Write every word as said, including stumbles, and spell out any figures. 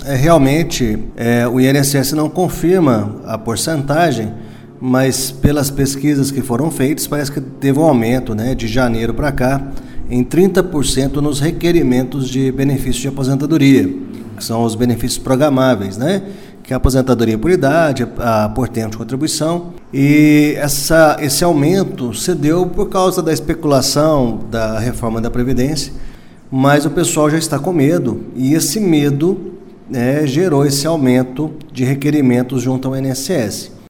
É, realmente, é, o I N S S não confirma a porcentagem, mas pelas pesquisas que foram feitas, parece que teve um aumento, né, de janeiro para cá, em trinta por cento nos requerimentos de benefício de aposentadoria, que são os benefícios programáveis, né? Que é a aposentadoria por idade, a por tempo de contribuição. E essa, esse aumento se deu por causa da especulação da reforma da Previdência, mas o pessoal já está com medo, e esse medo, né, gerou esse aumento de requerimentos junto ao I N S S.